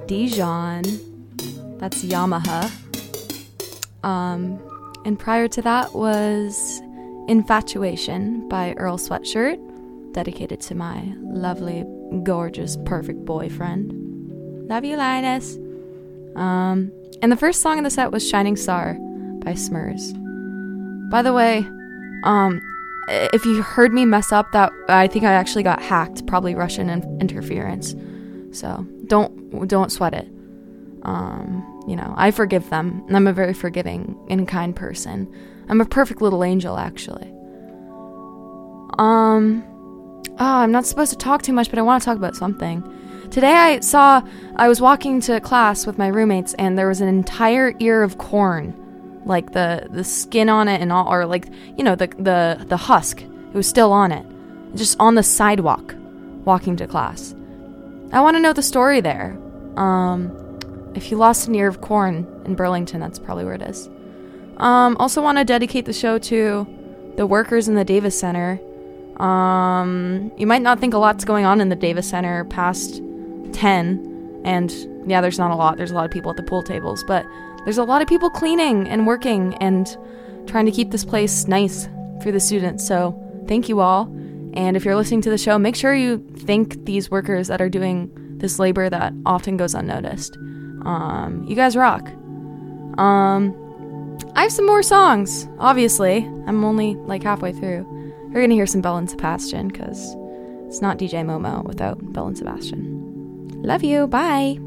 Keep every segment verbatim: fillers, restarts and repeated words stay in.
Dijon. That's Yamaha. Um, and prior to that was Infatuation by Earl Sweatshirt, dedicated to my lovely, gorgeous, perfect boyfriend. Love you, Linus. Um, and the first song in the set was Shining Star by Smurs. By the way, um, if you heard me mess up, that I think I actually got hacked, probably Russian in- interference. So don't don't sweat it. Um, you know, I forgive them. I'm a very forgiving and kind person. I'm a perfect little angel, actually. Um, oh, I'm not supposed to talk too much, but I want to talk about something. Today I saw, I was walking to class with my roommates, and there was an entire ear of corn, like the, the skin on it and all, or like, you know, the, the, the husk. It was still on it, just on the sidewalk, walking to class. I want to know the story there. Um, if you lost an ear of corn in Burlington, that's probably where it is. Um, also want to dedicate the show to the workers in the Davis Center. Um, you might not think a lot's going on in the Davis Center past ten, and yeah, there's not a lot. There's a lot of people at the pool tables, but there's a lot of people cleaning and working and trying to keep this place nice for the students. So thank you all. And if you're listening to the show, make sure you thank these workers that are doing this labor that often goes unnoticed. Um, you guys rock. Um, I have some more songs, obviously. I'm only like halfway through. You're going to hear some Belle and Sebastian, because it's not D J Momo without Belle and Sebastian. Love you. Bye.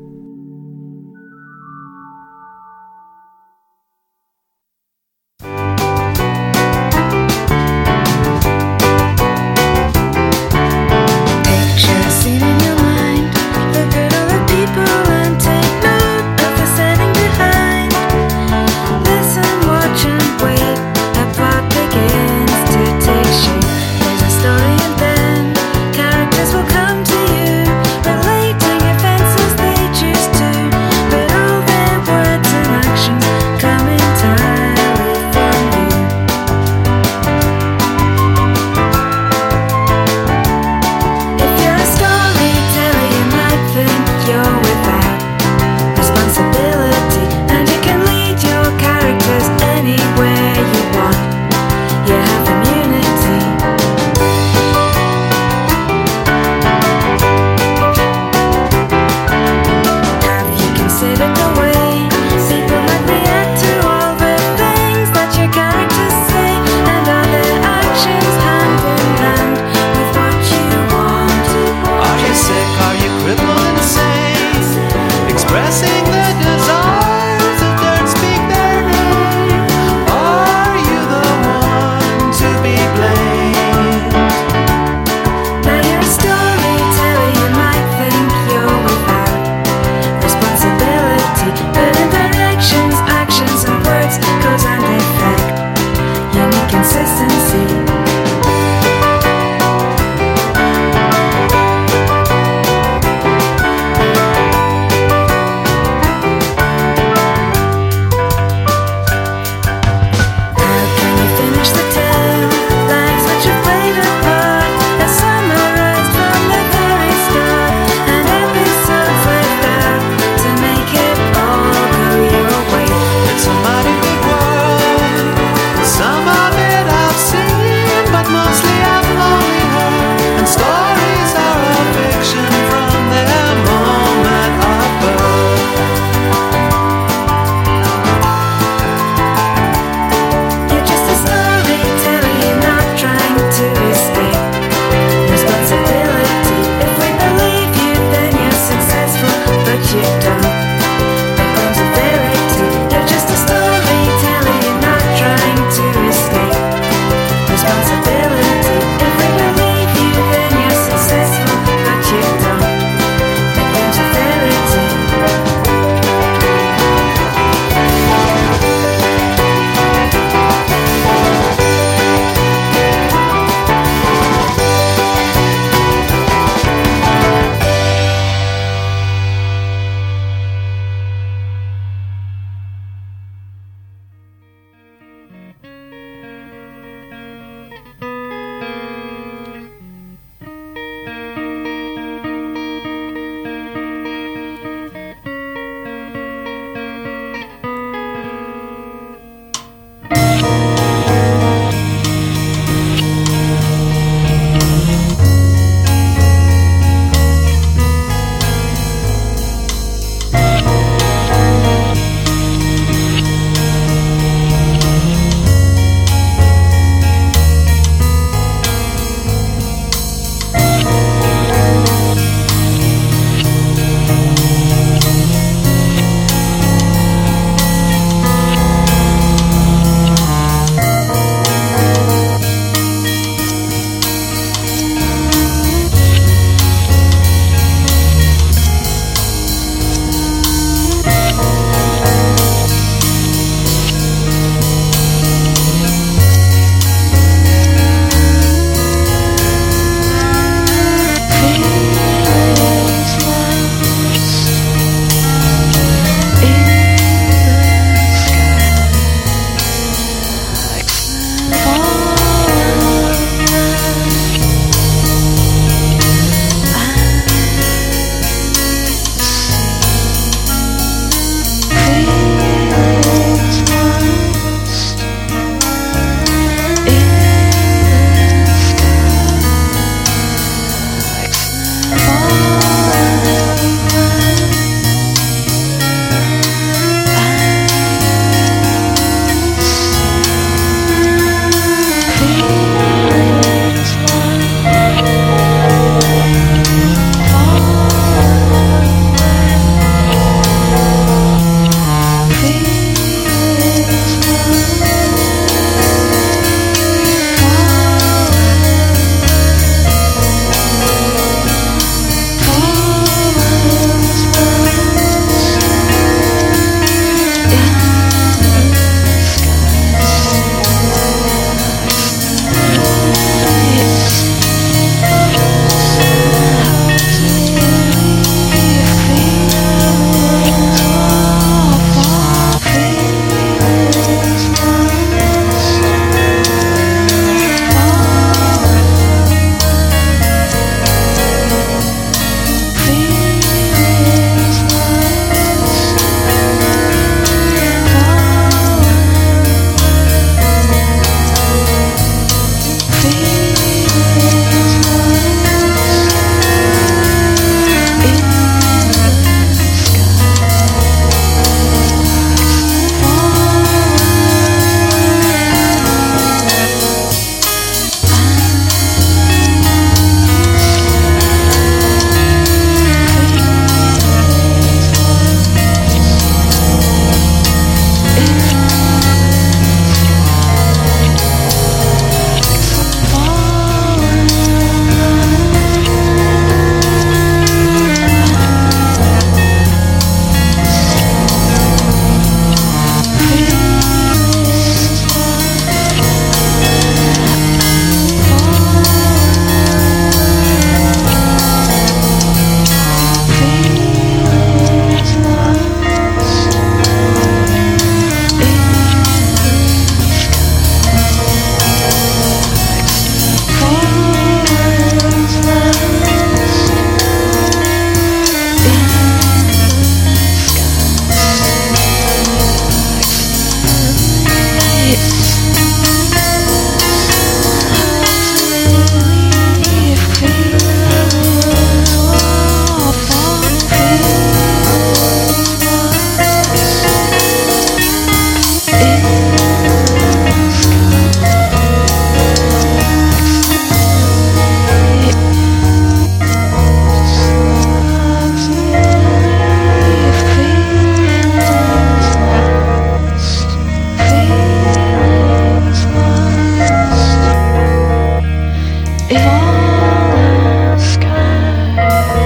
if all the sky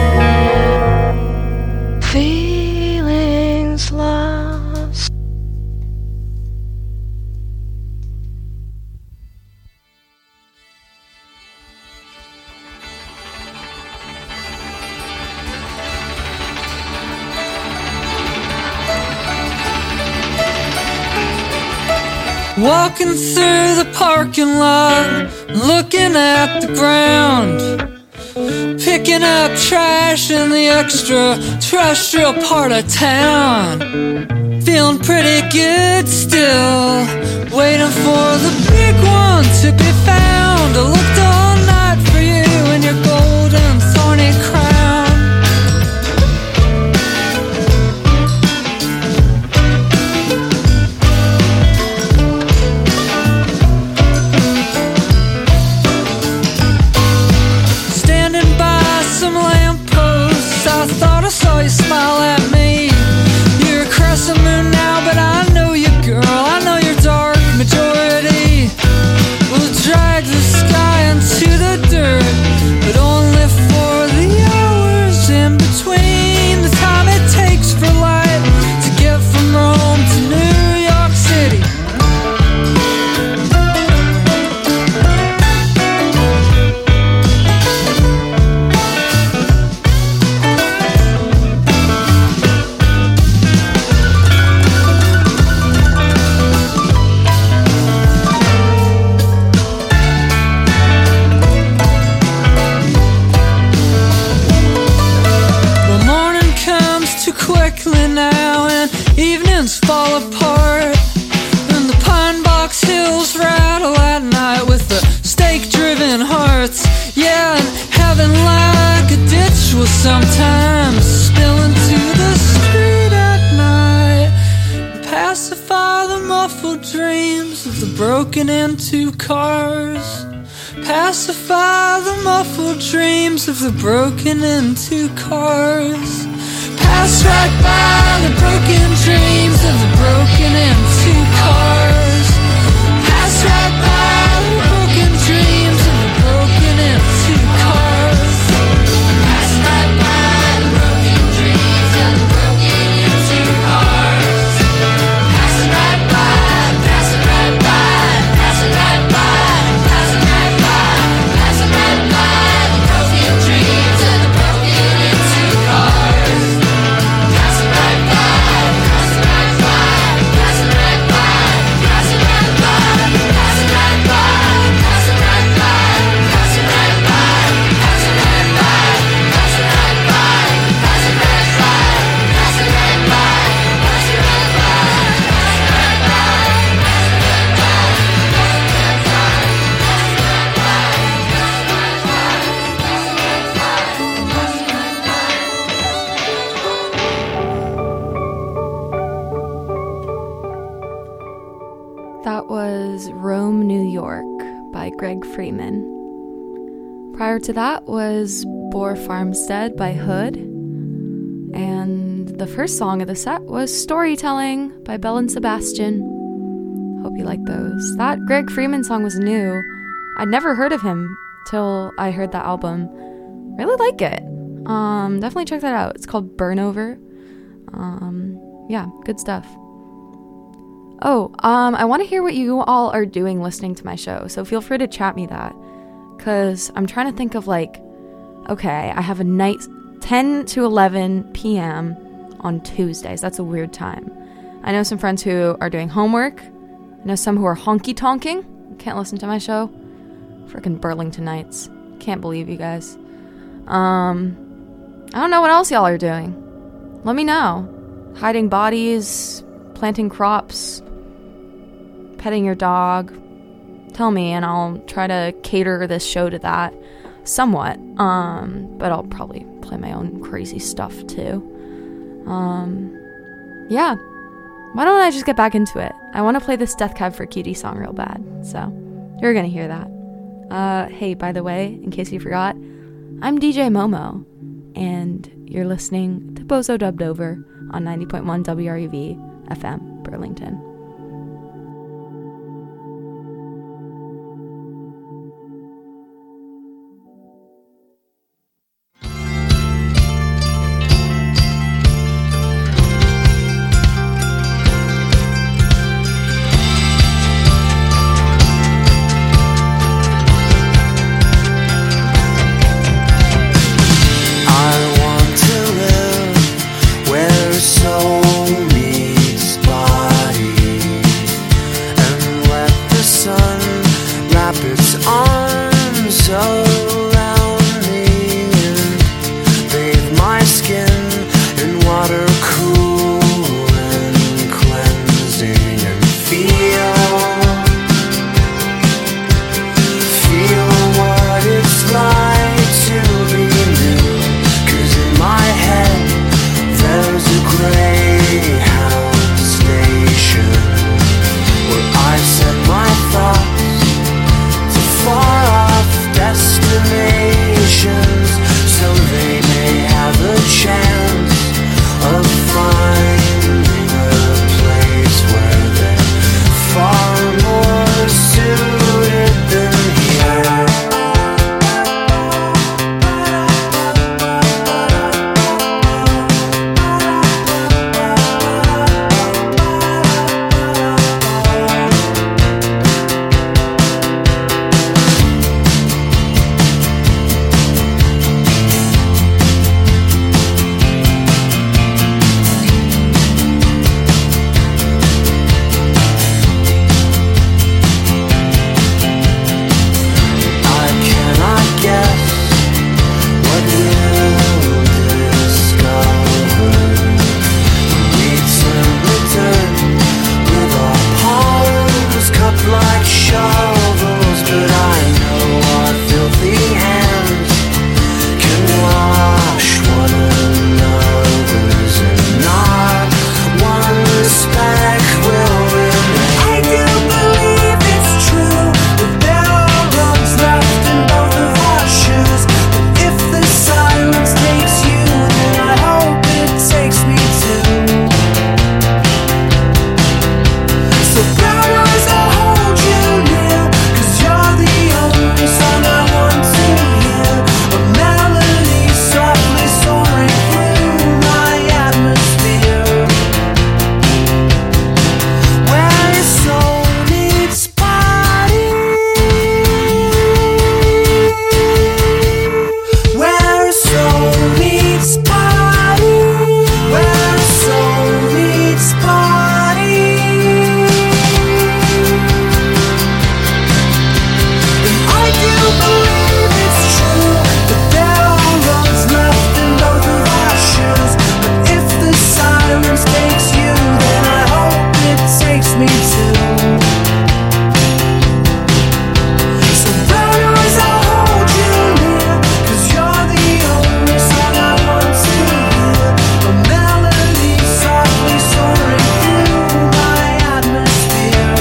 feelings lost. Walking through the parking lot, looking at the ground, picking up trash in the extraterrestrial part of town. Feeling pretty good still, waiting for the big one to be found. I looked all night for you in your golden thorny crown. I thought I saw you smile at me. You're a crescent moon now, but I know you, girl. I know you're dark majority. We'll drag the sky into the dirt, but only for the hours in between. The time it takes for light to get from Rome to New York City. Quickly now, and evenings fall apart, and the pine box hills rattle at night with the stake-driven hearts. Yeah, and heaven like a ditch will sometimes spill into the street at night, pacify the muffled dreams of the broken into cars. Pacify the muffled dreams of the broken into cars. Pass right by the broken dreams of the broken into cars. Pass right by the broken dreams of the broken into cars. Pass right by the broken dreams of the broken into cars. Pass it right by, pass it right by, pass it right by, pass it right by, pass it right by the broken dreams of the broken into cars. That was Rome, New York by Greg Freeman. Prior to that was Boar Farmstead by Hood. And the first song of the set was Storytelling by Belle and Sebastian. Hope you like those. That Greg Freeman song was new. I'd never heard of him till I heard that album. Really like it. Um, definitely check that out. It's called Burnover. Um, yeah, good stuff. Oh, um, I want to hear what you all are doing listening to my show, so feel free to chat me that, because I'm trying to think of, like, okay, I have a night, ten to eleven p.m. on Tuesdays. That's a weird time. I know some friends who are doing homework. I know some who are honky-tonking. Can't listen to my show. Frickin' Burlington Nights. Can't believe you guys. Um, I don't know what else y'all are doing. Let me know. Hiding bodies, planting crops, petting your dog. Tell me, and I'll try to cater this show to that somewhat. Um, but I'll probably play my own crazy stuff too. Um, yeah. Why don't I just get back into it? I want to play this Death Cab for Cutie song real bad, so you're gonna hear that. Uh, hey, by the way, in case you forgot, I'm D J Momo, and you're listening to Bozo Dubbed Over on ninety point one W R U V F M, Burlington. surround me and bathe my skin in water cool and cleansing, and feel feel what it's like to be new. 'Cause in my head there's a Greyhound station where I set my thoughts to far off destinations, so they may have a chance of finding a place where they're far more suited than here. I cannot guess what we'll discover. We turn, return with our palms cupped like shovels, but I know our filthy hands can wash one another's, and not one speck will remain. I do believe it's true that there are roads left in both of our shoes, but if the silence takes you, then I hope it takes me too. So flowers, I'll hold you near, 'cause you're the only song I want to hear. A melody softly soaring through my atmosphere, where your soul meets body, where a soul meets body, where a soul meets body. And I do believe it's true that there are roads left in both of our shoes, but if the silence takes you, then I hope it takes me too. So flowers, I'll hold you near, 'cause you're the only song I want to hear. A melody softly soaring through my atmosphere,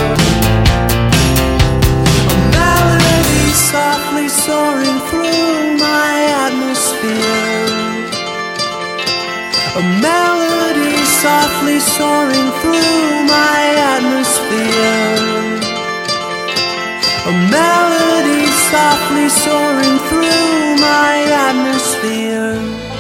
a melody softly soaring through my atmosphere, a melody softly soaring through my atmosphere, a melody softly soaring through my atmosphere.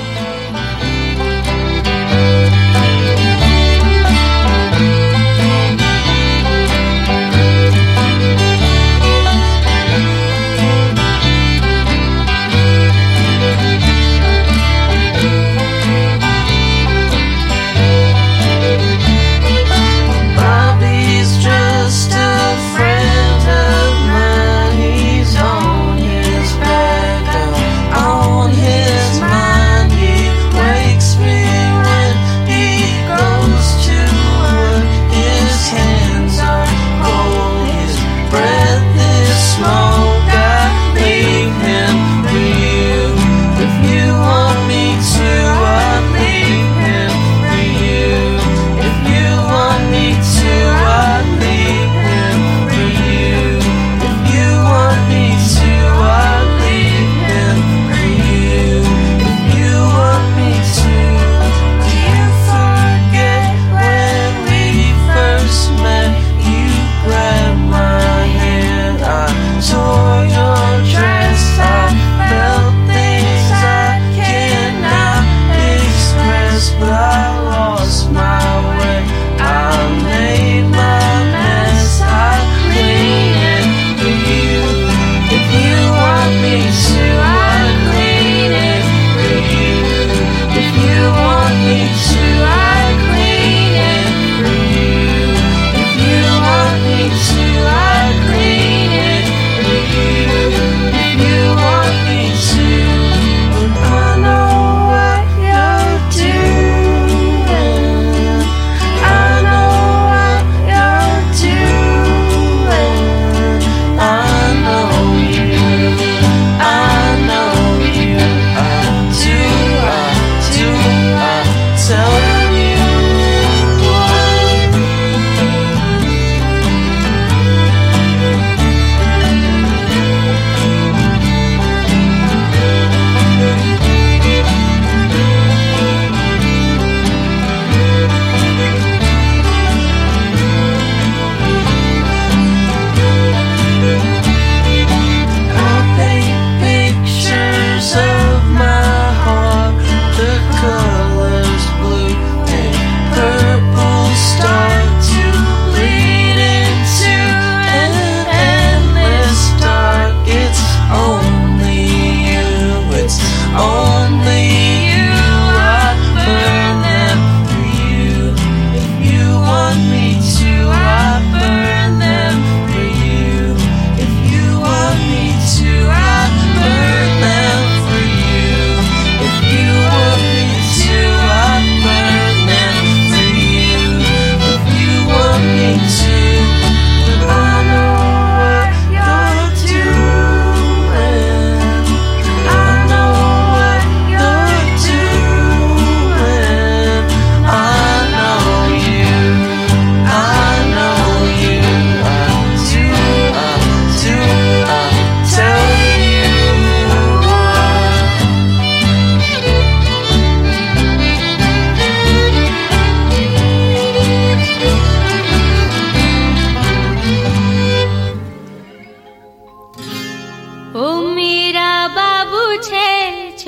Bobby's just a friend of mine. He's on his back, I'm on his mind.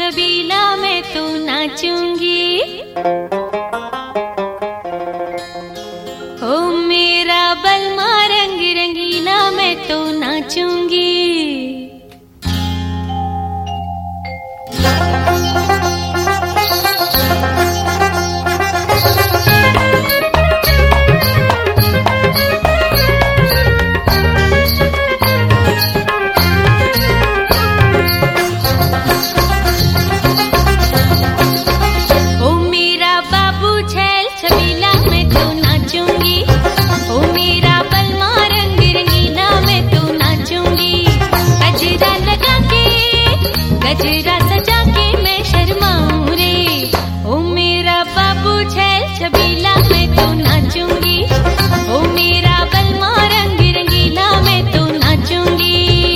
छबीला मैं तो नाचूंगी। ओ मेरा बलमा रंग रंगीला मैं तो नाचूंगी। गजरा सजा के मैं शर्माऊं रे, ओ मेरा बाबू छैल छबीला मैं तो नाचूंगी। ओ मेरा बलमा रंग रंगीला मैं तो नाचूंगी।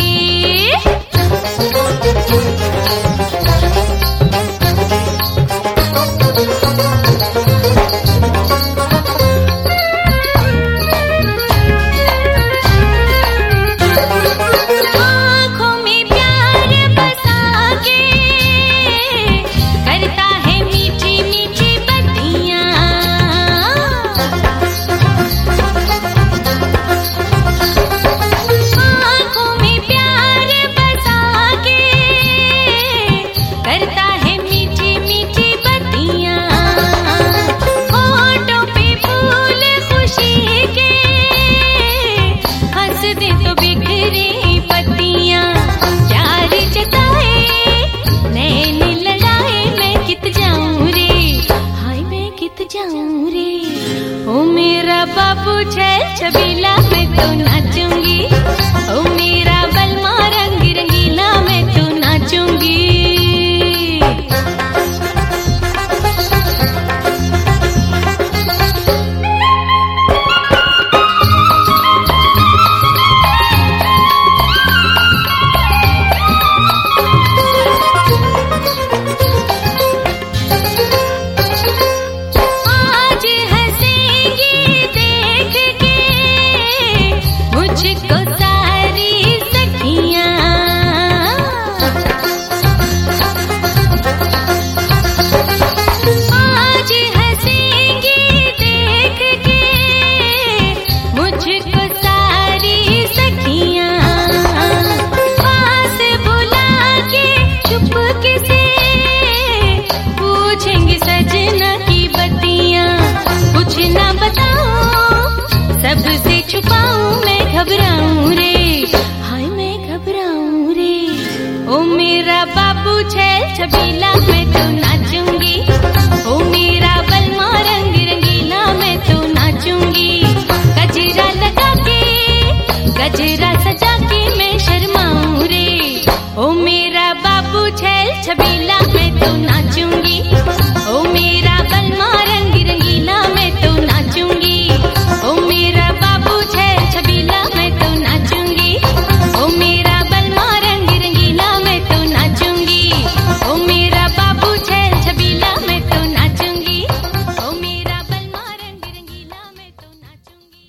बाबू छैल छबीला मैं तो नाचूंगी। ओ मेरा बलमा रंग रंगीला मैं तो नाचूंगी। सबसे छुपाऊं मैं घबराऊं रे, हाय मैं घबराऊं रे। ओ मेरा बाबू छैल छबीला मैं तो नाचूंगी। ओ मेरा बलमा रंग रंगीला मैं तो नाचूंगी। गजरा लगा के गजरा सजा के मैं शर्माऊं रे, ओ मेरा बाबू छैल छबीला मैं तो नाचूंगी। ओ मेरा बलमा रंग रंगीला मैं तो नाचूंगी। ओ मेरा बाबू छैल छबीला मैं तो नाचूंगी। ओ मेरा बलमा रंग रंगीला मैं तो नाचूंगी। ओ मेरा बाबू छैल छबीला मैं तो नाचूंगी। ओ मेरा बलमा रंग रंगीला मैं तो नाचूंगी।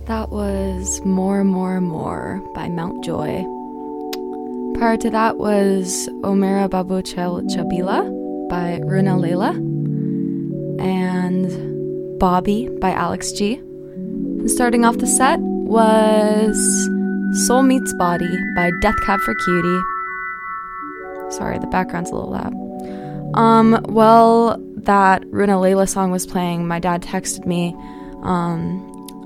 That was More, More, More by Mountjoy. Prior to that was Omera Babu Chel Chabila by Runa Leila. And Bobby by Alex G. And starting off the set was Soul Meets Body by Death Cab for Cutie. Sorry, the background's a little loud. Um, well, that Runa Leila song was playing, my dad texted me, um,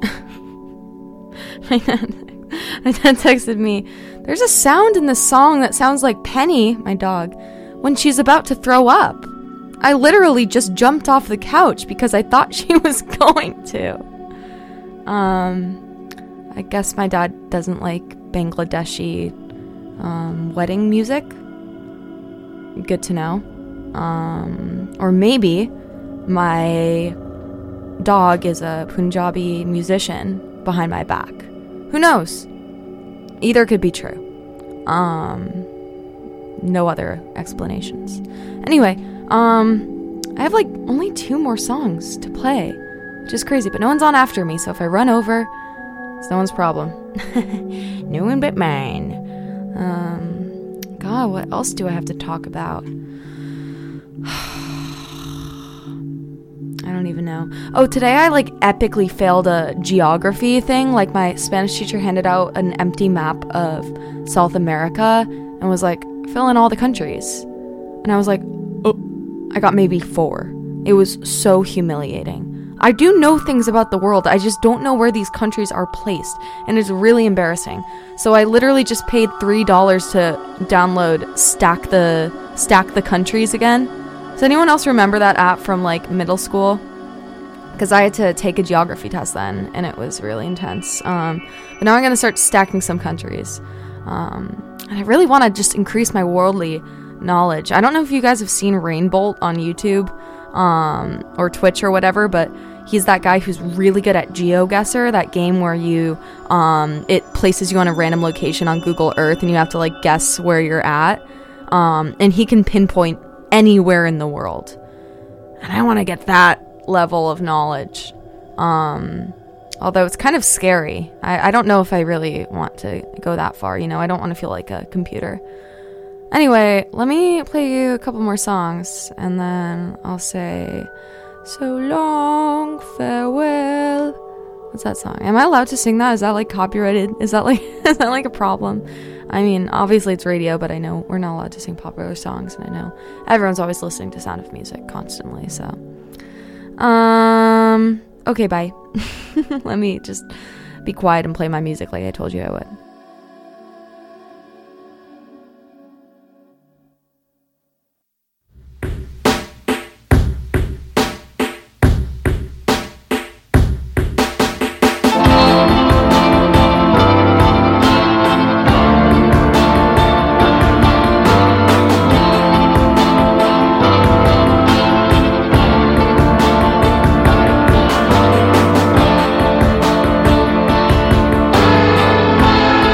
my dad, my dad texted me, there's a sound in this song that sounds like Penny, my dog, when she's about to throw up. I literally just jumped off the couch because I thought she was going to. Um, I guess my dad doesn't like Bangladeshi, um, wedding music. Good to know. Um, or maybe my dog is a Punjabi musician behind my back. Who knows? Either could be true. Um, no other explanations. Anyway, um, I have like only two more songs to play, which is crazy, but no one's on after me, so if I run over, it's no one's problem. No one but mine. Um, God, what else do I have to talk about? I don't even know. Oh, today I like epically failed a geography thing. Like my Spanish teacher handed out an empty map of South America and was like, fill in all the countries. And I was like, oh, I got maybe four. It was so humiliating. I do know things about the world. I just don't know where these countries are placed. And it's really embarrassing. So I literally just paid three dollars to download Stack the Stack the Countries again. Does anyone else remember that app from like middle school? Because I had to take a geography test then, and it was really intense. Um, but now I'm going to start stacking some countries. Um, and I really want to just increase my worldly knowledge. I don't know if you guys have seen Rainbolt on YouTube um, or Twitch or whatever, but he's that guy who's really good at GeoGuessr, that game where you um, it places you on a random location on Google Earth, and you have to like guess where you're at. Um, and he can pinpoint anywhere in the world, and I want to get that level of knowledge, um although it's kind of scary. I, I don't know if I really want to go that far, you know. I don't want to feel like a computer. Anyway, let me play you a couple more songs and then I'll say so long, farewell. What's that song? Am I allowed to sing that? Is that like copyrighted? Is that like is that like a problem? I mean, obviously it's radio, but I know we're not allowed to sing popular songs, and I know everyone's always listening to Sound of Music constantly, so. Um, okay, bye. Let me just be quiet and play my music like I told you I would. Thank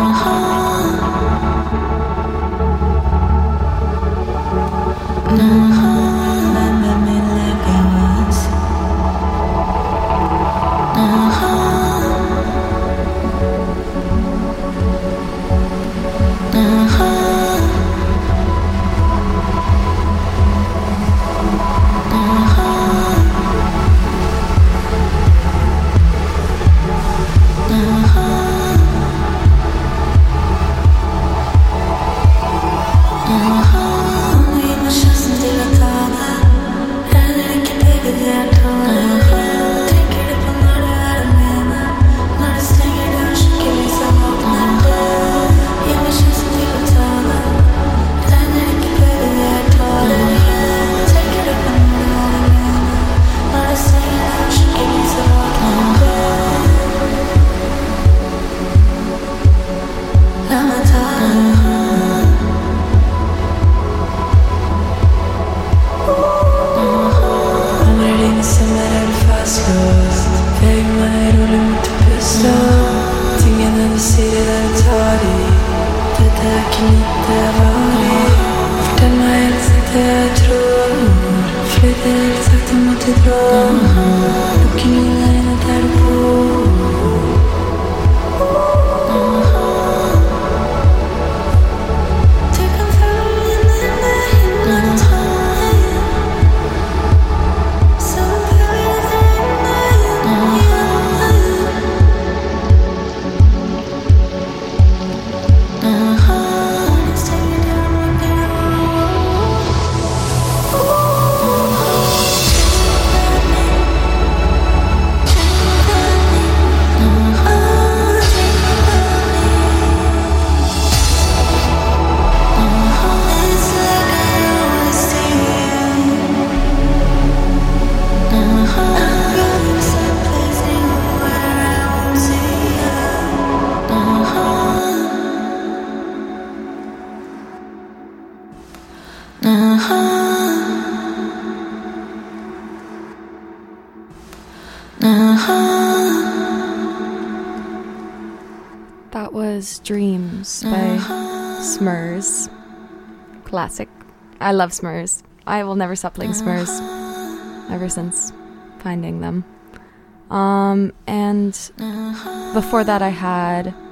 That was Dreams by Smurs. Classic. I love Smurs. I will never stop playing Smurs ever since finding them. Um, and before that I had